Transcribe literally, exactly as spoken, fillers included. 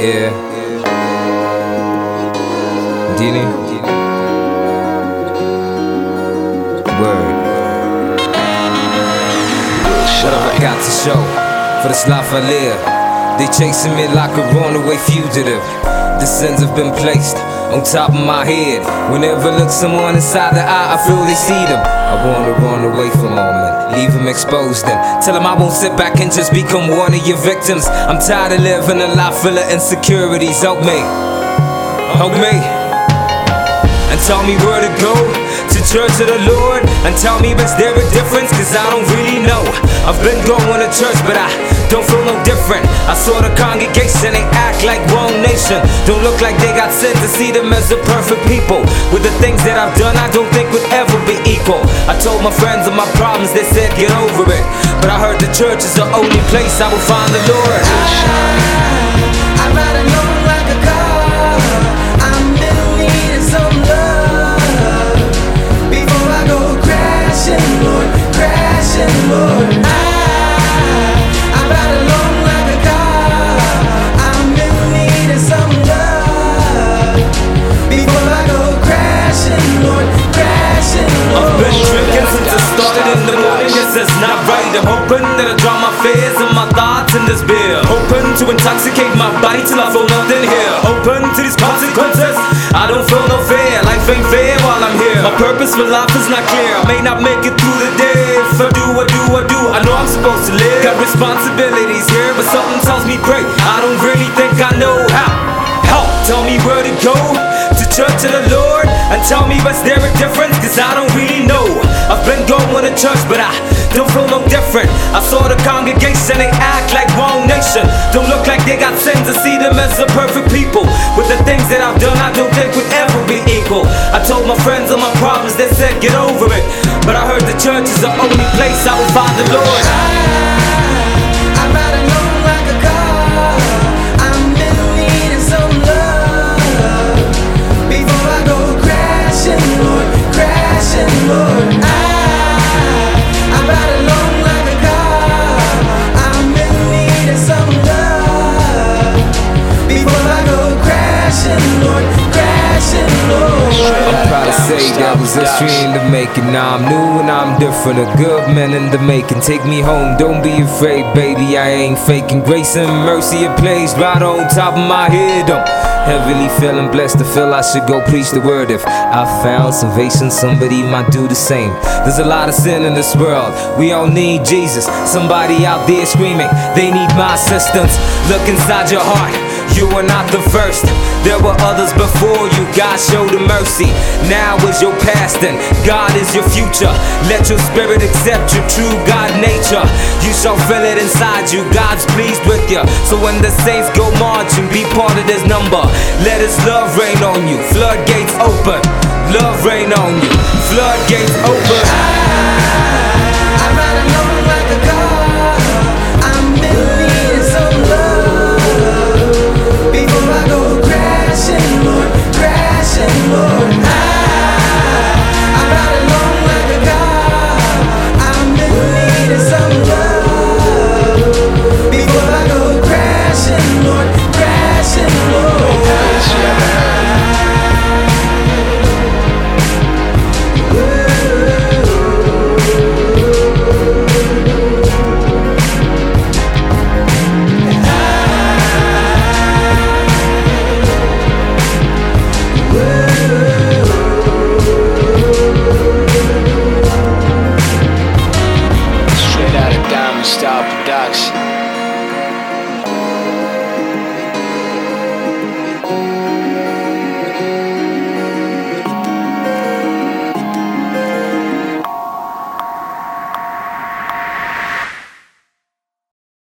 Yeah. Dini. Word. What have I got to show for this life I live? They chasing me like a runaway fugitive. The sins have been placed on top of my head. Whenever I look someone inside the eye, I feel they see them. I wanna run away for a moment, leave them, expose them. Tell them I won't sit back and just become one of your victims. I'm tired of living a life full of insecurities. Help me, help me. And tell me where to go, to church of the Lord. And tell me is there a difference, cause I don't really know. I've been going to church but I don't feel no different. I saw the congregation, they act like one nation. Don't look like they got sent to see them as the perfect people. With the things that I've done I don't think would ever be equal. I told my friends of my problems, they said get over it. But I heard the church is the only place I will find the Lord. I, I'd rather know like a car. I'm in need of some love before I go crashing, Lord, crashing, Lord. I, I'd rather know like a car. I'm in need of some love before I go crashing, Lord, crashing, Lord. I've been drinking since I started in the morning. Yes, it's not right. I'm hoping that I drown my fears and my thoughts in this beer. Hoping to intoxicate my body till I feel nothing here. Open to these consequences, I don't feel no fear. Life ain't fair while I'm here. My purpose for life is not clear. I may not make it through the day. If I do, I do, I do. I know I'm supposed to live. Got responsibilities here, but something tells me pray. I don't really think I know how. Help, tell me where to go, to church of the Lord. And tell me is there a difference, cause I don't really know. I've been going to church but I don't feel no different. I saw the congregation, they act like one nation. Don't look like they got sins to see them as the perfect people. With the things that I've done I don't think would ever be equal. I told my friends of my problems, they said get over it. But I heard the church is the only place I will find the Lord. I, I'd rather know like a car. I'm in need of some love before I go crashing, Lord, crashing, Lord. I, I'd rather know like a car. I'm in need of some love before I go crashing, Lord, crashing, Lord. I'm proud to say that was history in the making. Now I'm new and I'm different, a good man in the making. Take me home, don't be afraid, baby, I ain't faking. Grace and mercy it plays right on top of my head. I'm heavily feeling blessed to feel I should go preach the word. If I found salvation, somebody might do the same. There's a lot of sin in this world, we all need Jesus. Somebody out there screaming, they need my assistance. Look inside your heart, you are not the first. There were others before you, God showed the mercy. Now is your past and God is your future. Let your spirit accept your true God nature. You shall feel it inside you, God's pleased with you. So when the saints go marching, be part of this number. Let his love rain on you, floodgates open. Love rain on you, floodgates open.